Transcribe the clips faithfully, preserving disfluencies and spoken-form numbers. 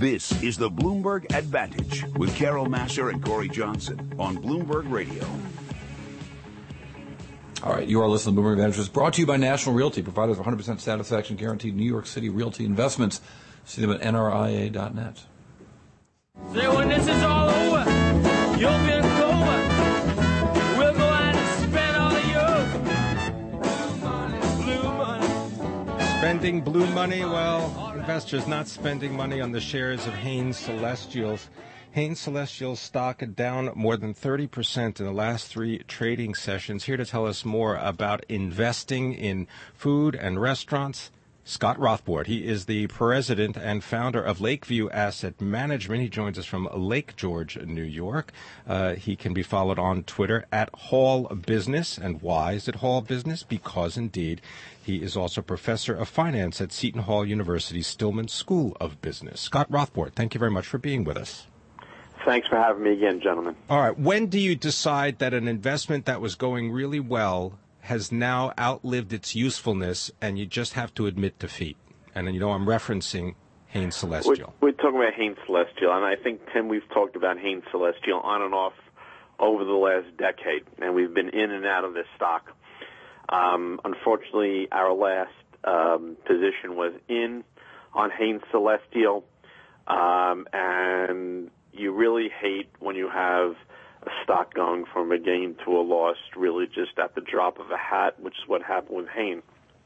This is the Bloomberg Advantage with Carol Massar and Corey Johnson on Bloomberg Radio. All right, you are listening to Bloomberg Advantage. It's brought to you by National Realty, providers of one hundred percent satisfaction guaranteed New York City realty investments. See them at N R I A dot net. So when this is all over, you'll be in coma. We'll go out and spend all of your blue money, blue money. Spending blue money? Well, investors not spending money on the shares of Hanes Celestials. Hanes Celestials stock down more than thirty percent in the last three trading sessions. Here to tell us more about investing in food and restaurants, Scott Rothbard. He is the president and founder of Lakeview Asset Management. He joins us from Lake George, New York. Uh, he can be followed on Twitter at Hall Business. And why is it Hall Business? Because, indeed, he is also professor of finance at Seton Hall University's Stillman School of Business. Scott Rothbard, thank you very much for being with us. Thanks for having me again, gentlemen. All right. When do you decide that an investment that was going really well has now outlived its usefulness, and you just have to admit defeat? And, you know, I'm referencing Hanes Celestial. We're, we're talking about Hanes Celestial, and I think, Tim, we've talked about Hanes Celestial on and off over the last decade, and we've been in and out of this stock. Um, unfortunately, our last um, position was in on Hanes Celestial, um, and you really hate when you have a stock going from a gain to a loss, really just at the drop of a hat, which is what happened with Hanes.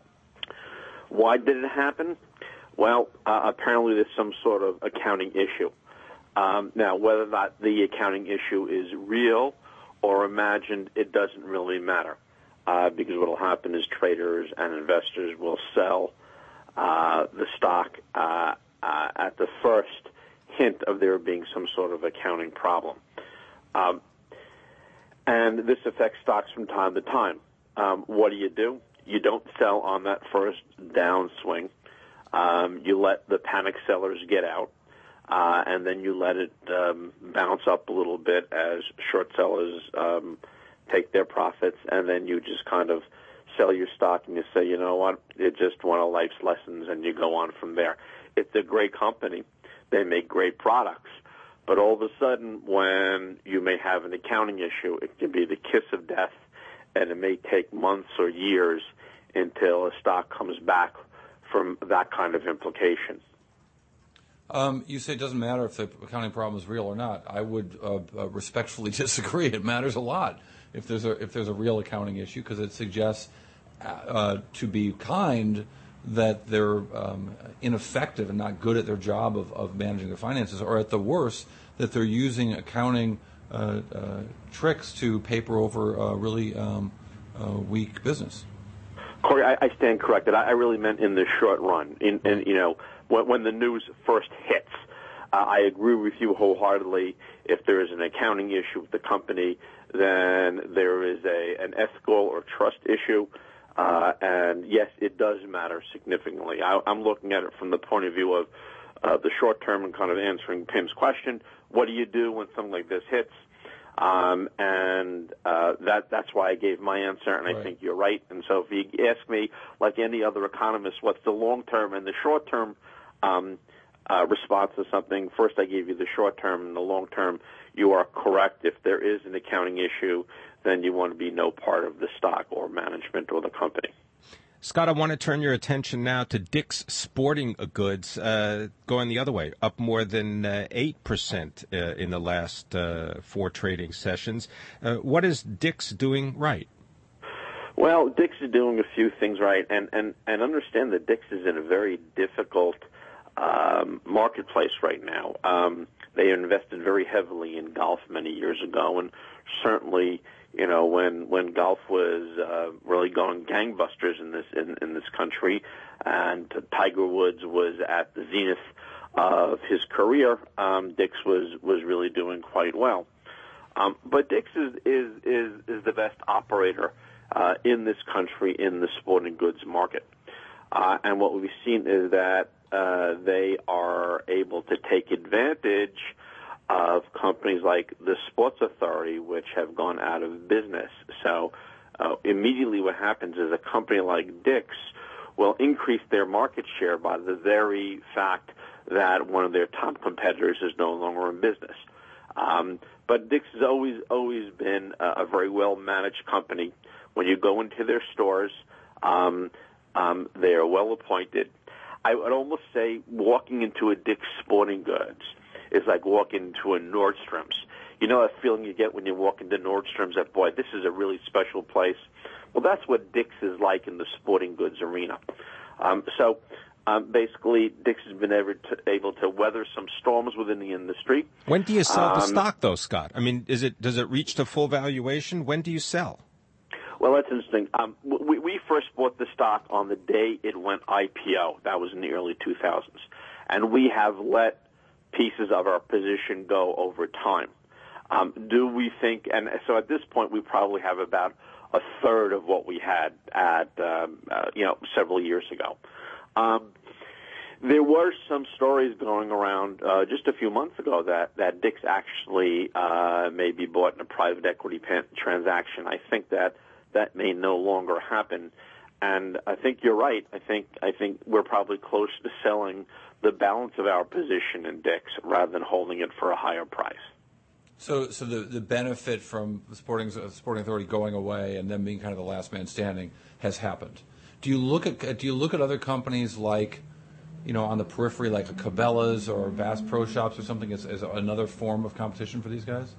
Why did it happen? Well, uh, apparently there's some sort of accounting issue. Um, now, whether or not the accounting issue is real or imagined, it doesn't really matter, uh, because what will happen is traders and investors will sell uh, the stock uh, uh, at the first hint of there being some sort of accounting problem. Um, and this affects stocks from time to time. Um, what do you do? You don't sell on that first downswing. Um, you let the panic sellers get out, uh, and then you let it um, bounce up a little bit as short sellers um, take their profits, and then you just kind of sell your stock and you say, you know what, it's just one of life's lessons, and you go on from there. It's a great company. They make great products. But all of a sudden, when you may have an accounting issue, it can be the kiss of death, and it may take months or years until a stock comes back from that kind of implication. Um, you say it doesn't matter if the accounting problem is real or not. I would uh, uh, respectfully disagree. It matters a lot if there's a if there's a real accounting issue, because it suggests, uh, to be kind, that they're um, ineffective and not good at their job of, of managing their finances, or at the worst, that they're using accounting uh, uh, tricks to paper over a really um, uh, weak business. Corey, I, I stand corrected. I, I really meant in the short run. In, in you know, when, when the news first hits, uh, I agree with you wholeheartedly. If there is an accounting issue with the company, then there is a an ethical or trust issue. Uh, and yes, it does matter significantly. I, I'm looking at it from the point of view of uh, the short term and kind of answering Tim's question. What do you do when something like this hits? Um, and uh, that that's why I gave my answer, and right. I think you're right. And so if you ask me, like any other economist, what's the long term and the short term um, uh, response to something, first I gave you the short term, and the long term, you are correct. If there is an accounting issue, then you want to be no part of the stock or management or the company. Scott, I want to turn your attention now to Dick's Sporting Goods, uh, going the other way, up more than uh, eight percent uh, in the last uh, four trading sessions. Uh, what is Dick's doing right? Well, Dick's is doing a few things right, and, and, and understand that Dick's is in a very difficult um, marketplace right now. Um, they invested very heavily in golf many years ago, and certainly, you know, when when golf was uh, really going gangbusters in this in, in this country, and Tiger Woods was at the zenith of his career, um, Dick's was was really doing quite well. Um, but Dick's is is is, is the best operator uh, in this country in the sporting goods market, uh, and what we've seen is that uh, they are able to take advantage of companies like the Sports Authority, which have gone out of business. So uh, immediately what happens is a company like Dick's will increase their market share by the very fact that one of their top competitors is no longer in business. Um, but Dick's has always, always been a, a very well-managed company. When you go into their stores, um, um, they are well-appointed. I would almost say walking into a Dick's Sporting Goods is like walking into a Nordstrom's. You know that feeling you get when you walk into Nordstrom's that, boy, this is a really special place? Well, that's what Dick's is like in the sporting goods arena. Um, so um, basically, Dick's has been able to, able to weather some storms within the industry. When do you sell the Um, stock, though, Scott? I mean, is it does it reach to full valuation? When do you sell? Well, that's interesting. Um, we, we first bought the stock on the day it went I P O. That was in the early two thousands. And we have let pieces of our position go over time. Um, do we think, and so at this point we probably have about a third of what we had at, um, uh, you know, several years ago. Um, there were some stories going around uh, just a few months ago that, that Dick's actually uh, may be bought in a private equity pan- transaction. I think that that may no longer happen. And I think you're right. I think I think we're probably close to selling the balance of our position in Dick's rather than holding it for a higher price. So, so the, the benefit from the Sporting, uh, Sporting Authority going away and them being kind of the last man standing has happened. Do you look at do you look at other companies like, you know, on the periphery, like a Cabela's or Bass Pro Shops or something, as, as another form of competition for these guys?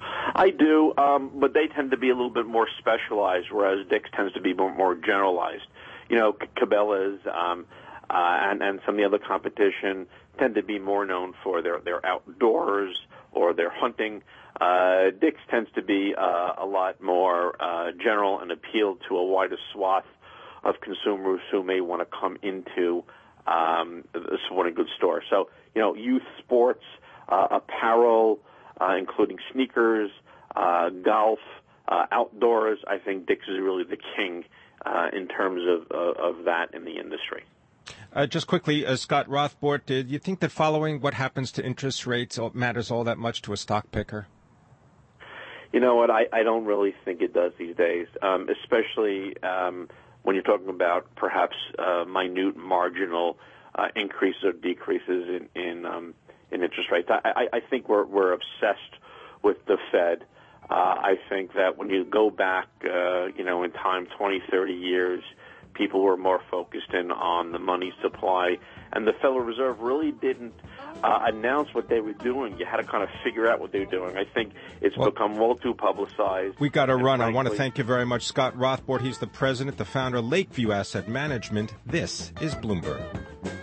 I do, um, but they tend to be a little bit more specialized, whereas Dick's tends to be more, more generalized. You know, Cabela's um, uh, and, and some of the other competition tend to be more known for their, their outdoors or their hunting. Uh, Dick's tends to be uh, a lot more uh, general and appeal to a wider swath of consumers who may want to come into um, the sporting goods store. So, you know, youth sports, uh, apparel, uh, including sneakers, uh, golf, uh, outdoors. I think Dick's is really the king uh, in terms of, uh, of that in the industry. Uh, just quickly, uh, Scott Rothbard, do you think that following what happens to interest rates matters all that much to a stock picker? You know what? I, I don't really think it does these days, um, especially um, when you're talking about perhaps uh, minute marginal uh, increases or decreases in in, um, in interest rates. I, I, I think we're we're obsessed with the Fed. Uh, I think that when you go back, uh, you know, in time, twenty, thirty years, people were more focused in on the money supply, and the Federal Reserve really didn't uh, announce what they were doing. You had to kind of figure out what they were doing. I think it's well, become well too publicized. We got to run. Frankly, I want to thank you very much, Scott Rothbard. He's the president, the founder of Lakeview Asset Management. This is Bloomberg.